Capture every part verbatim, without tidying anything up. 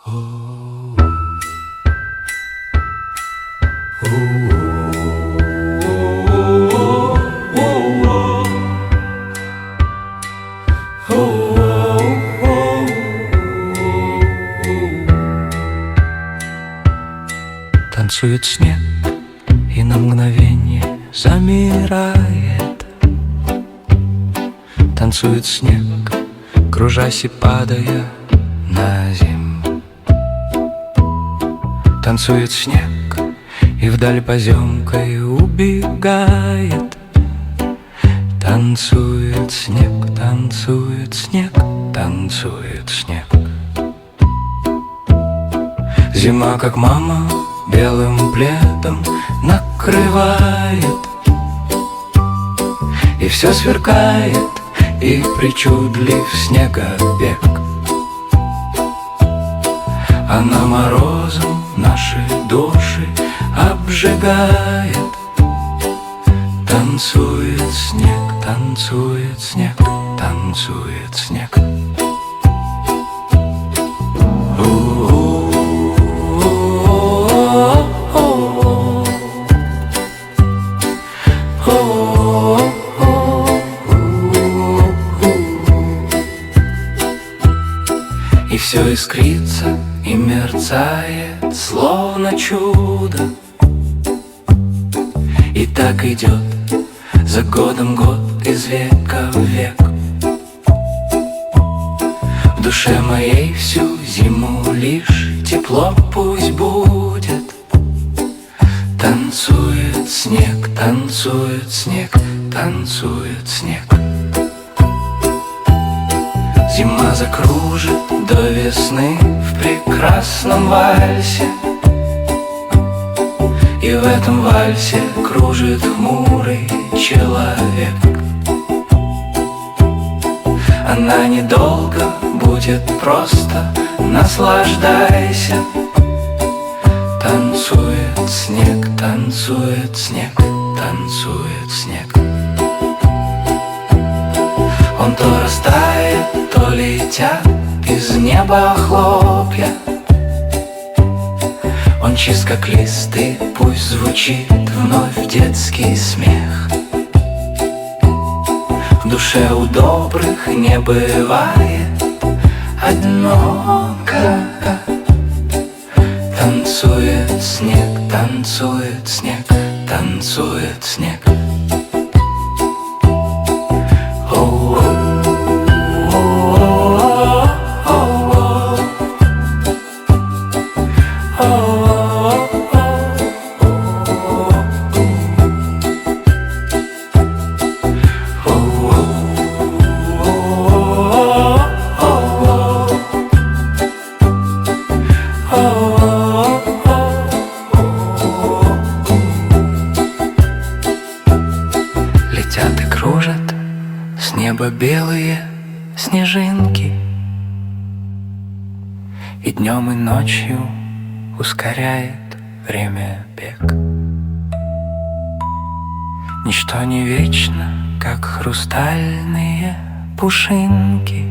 Танцует снег и на мгновение замирает. Танцует снег, кружась и падая на землю. Танцует снег и вдаль поземкой убегает. Танцует снег, танцует снег, танцует снег. Зима, как мама, белым пледом накрывает, и все сверкает, и причудлив снеговек. Она морозом наши души обжигает. Танцует снег, танцует снег, танцует снег. И все искрится и мерцает, словно чудо. И так идет за годом год, из века в век. В душе моей всю зиму лишь тепло пусть будет. Танцует снег, танцует снег, танцует снег. Зима закружит до весны в прекрасном вальсе. И в этом вальсе кружит хмурый человек. Она недолго будет, просто наслаждайся. Танцует снег, танцует снег, танцует снег. Он то растает, то летят из неба хлопья. Он чист как лист, и пусть звучит вновь детский смех. В душе у добрых не бывает одиноко. Танцует снег, танцует снег, танцует снег. Летят и кружат с неба белые снежинки, и днем и ночью ускоряет время бег. Ничто не вечно, как хрустальные пушинки.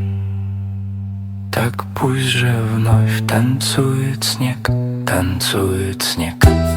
Так пусть же вновь танцует снег, танцует снег.